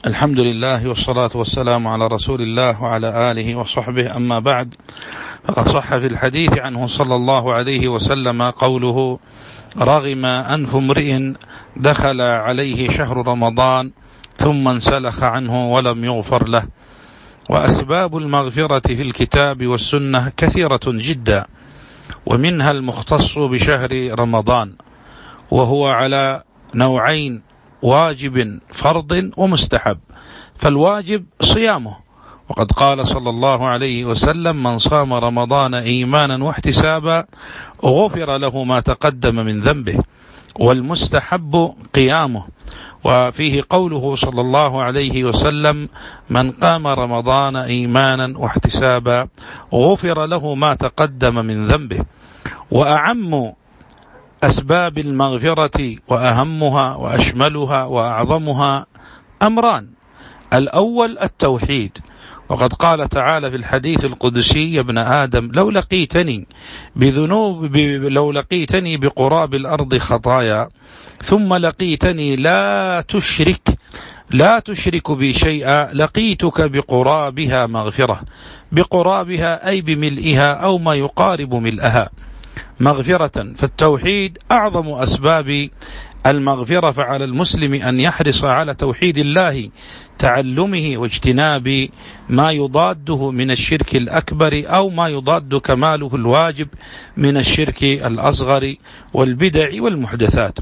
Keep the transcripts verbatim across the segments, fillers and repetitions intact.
الحمد لله والصلاة والسلام على رسول الله وعلى آله وصحبه، أما بعد، فقد صح في الحديث عنه صلى الله عليه وسلم قوله: رغم أنف امرئ دخل عليه شهر رمضان ثم انسلخ عنه ولم يغفر له. وأسباب المغفرة في الكتاب والسنة كثيرة جدا، ومنها المختص بشهر رمضان، وهو على نوعين: واجب فرض ومستحب. فالواجب صيامه، وقد قال صلى الله عليه وسلم: من صام رمضان إيمانا واحتسابا غفر له ما تقدم من ذنبه. والمستحب قيامه، وفيه قوله صلى الله عليه وسلم: من قام رمضان إيمانا واحتسابا غفر له ما تقدم من ذنبه. وأعم أسباب المغفرة وأهمها وأشملها وأعظمها أمران: الأول التوحيد، وقد قال تعالى في الحديث القدسي: يا ابن آدم لو لقيتني بذنوب لو لقيتني بقراب الأرض خطايا ثم لقيتني لا تشرك لا تشرك بي شيئا لقيتك بقرابها مغفرة. بقرابها أي بملئها أو ما يقارب ملئها مغفرة. فالتوحيد أعظم أسباب المغفرة، فعلى المسلم أن يحرص على توحيد الله، تعلمه واجتناب ما يضاده من الشرك الأكبر أو ما يضاد كماله الواجب من الشرك الأصغر والبدع والمحدثات.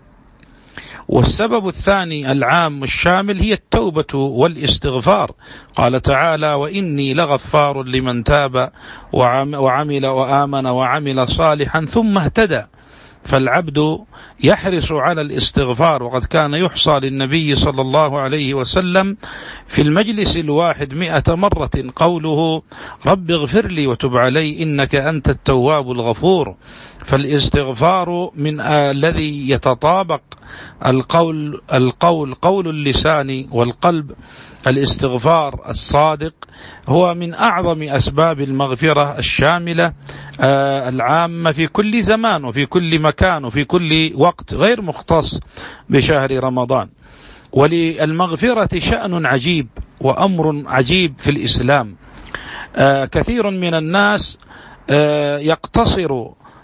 والسبب الثاني العام الشامل هي التوبة والاستغفار. قال تعالى: وإني لغفار لمن تاب وعمل وآمن وعمل صالحا ثم اهتدى. فالعبد يحرص على الاستغفار، وقد كان يحصى للنبي صلى الله عليه وسلم في المجلس الواحد مئة مرة قوله: رب اغفر لي وتب علي إنك أنت التواب الغفور. فالاستغفار من الذي يتطابق القول القول قول اللسان والقلب. الاستغفار الصادق هو من أعظم أسباب المغفرة الشاملة العامة في كل زمان وفي كل مكان وفي كل وقت، غير مختص بشهر رمضان. وللمغفرة شأن عجيب وأمر عجيب في الإسلام. كثير من الناس يقتصر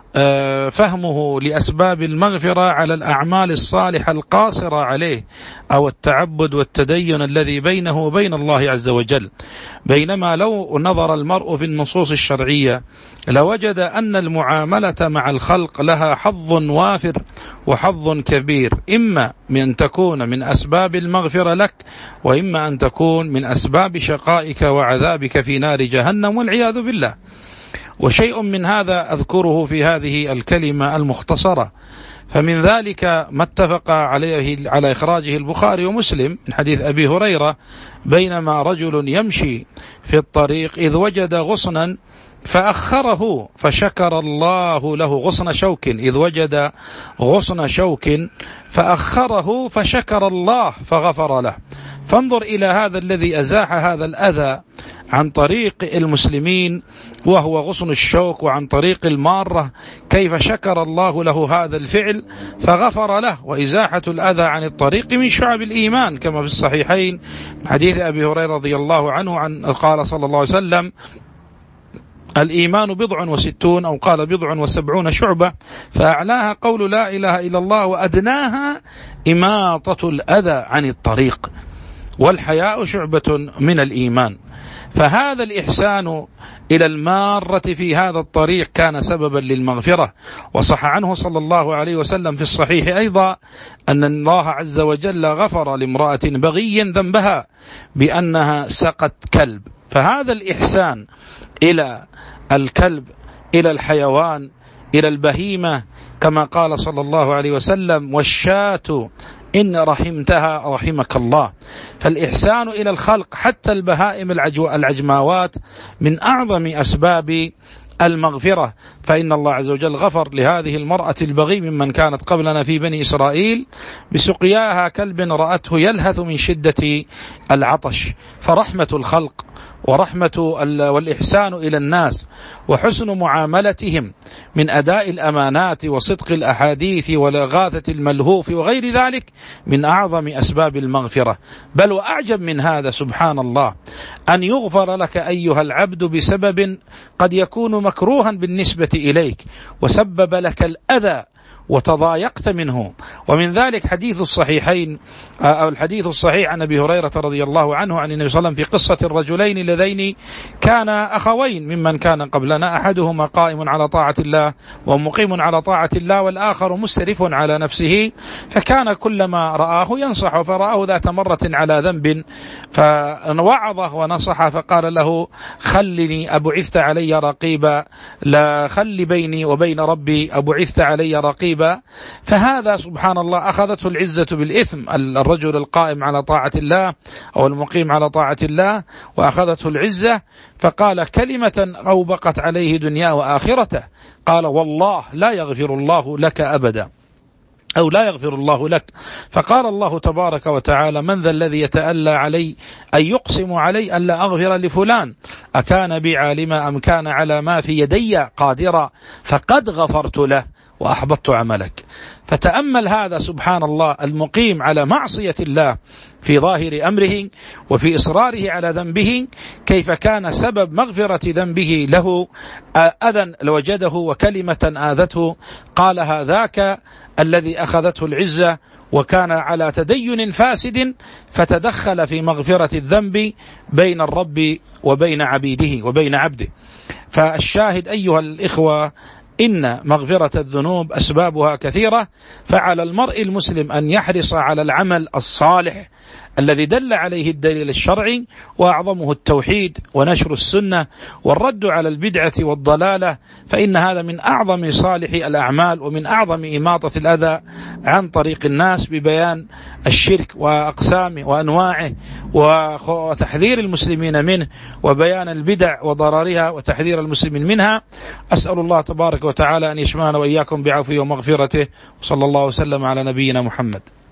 فهمه لأسباب المغفرة على الأعمال الصالحة القاصرة عليه أو التعبد والتدين الذي بينه وبين الله عز وجل، بينما لو نظر المرء في النصوص الشرعية لوجد أن المعاملة مع الخلق لها حظ وافر وحظ كبير، إما من أن تكون من أسباب المغفرة لك، وإما أن تكون من أسباب شقائك وعذابك في نار جهنم والعياذ بالله. وشيء من هذا أذكره في هذه الكلمة المختصرة. فمن ذلك ما اتفق عليه على إخراجه البخاري ومسلم من حديث أبي هريرة: بينما رجل يمشي في الطريق إذ وجد غصنا فأخره فشكر الله له غصن شوك إذ وجد غصن شوك فأخره فشكر الله فغفر له. فانظر إلى هذا الذي أزاح هذا الأذى عن طريق المسلمين وهو غصن الشوك، وعن طريق المارة، كيف شكر الله له هذا الفعل فغفر له. وإزاحة الأذى عن الطريق من شعب الإيمان، كما في الصحيحين حديث أبي هريرة رضي الله عنه عن قال صلى الله عليه وسلم: الإيمان بضع وستون، أو قال بضع وسبعون شعبة، فأعلاها قول لا إله إلا الله، وأدناها إماطة الأذى عن الطريق. والحياء شعبة من الإيمان. فهذا الإحسان إلى المارة في هذا الطريق كان سببا للمغفرة. وصح عنه صلى الله عليه وسلم في الصحيح أيضا أن الله عز وجل غفر لامرأة بغي ذنبها بأنها سقت كلب. فهذا الإحسان إلى الكلب، إلى الحيوان، إلى البهيمة، كما قال صلى الله عليه وسلم: والشاة إن رحمتها رحمك الله. فالإحسان إلى الخلق حتى البهائم العجماوات من أعظم أسباب المغفرة، فإن الله عز وجل غفر لهذه المرأة البغي ممن كانت قبلنا في بني إسرائيل بسقياها كلب رأته يلهث من شدة العطش. فرحمة الخلق ورحمة والإحسان إلى الناس وحسن معاملتهم من أداء الأمانات وصدق الأحاديث والإغاثة الملهوف وغير ذلك من أعظم أسباب المغفرة. بل وأعجب من هذا سبحان الله أن يغفر لك أيها العبد بسبب قد يكون مكروها بالنسبة إليك وسبب لك الأذى وتضايقت منه. ومن ذلك حديث الصحيحين أو الحديث الصحيح عن أبي هريرة رضي الله عنه عن النبي صلى الله عليه وسلم في قصة الرجلين اللذين كانا أخوين ممن كان قبلنا، أحدهما قائم على طاعة الله ومقيم على طاعة الله، والآخر مسرف على نفسه، فكان كلما رآه ينصح، فرآه ذات مرة على ذنب فوعظه ونصح فقال له خلني أبعثت علي رقيبا، لا خل بيني وبين ربي أبعثت علي رقيبا. فهذا سبحان الله أخذته العزة بالإثم، الرجل القائم على طاعة الله أو المقيم على طاعة الله وأخذته العزة، فقال كلمة أوبقت عليه دنياه وآخرته، قال والله لا يغفر الله لك أبدا أو لا يغفر الله لك. فقال الله تبارك وتعالى من ذا الذي يتألى علي أن يقسم علي أن لا أغفر لفلان أكان بي عالما أم كان على ما في يدي قادرا فقد غفرت له وأحبطت عملك. فتأمل هذا سبحان الله المقيم على معصية الله في ظاهر أمره وفي إصراره على ذنبه كيف كان سبب مغفرة ذنبه له أذى وجده وكلمة آذته قالها ذاك الذي أخذته العزة وكان على تدين فاسد فتدخل في مغفرة الذنب بين الرب وبين عبيده وبين عبده. فالشاهد أيها الإخوة إن مغفرة الذنوب أسبابها كثيرة، فعلى المرء المسلم أن يحرص على العمل الصالح الذي دل عليه الدليل الشرعي، وأعظمه التوحيد ونشر السنة والرد على البدعة والضلالة، فإن هذا من أعظم صالح الأعمال ومن أعظم إماطة الأذى عن طريق الناس ببيان الشرك وأقسامه وأنواعه وتحذير المسلمين منه وبيان البدع وضررها وتحذير المسلمين منها. أسأل الله تبارك وتعالى أن يشمعنا وإياكم بعفوه ومغفرته، وصلى الله وسلم على نبينا محمد.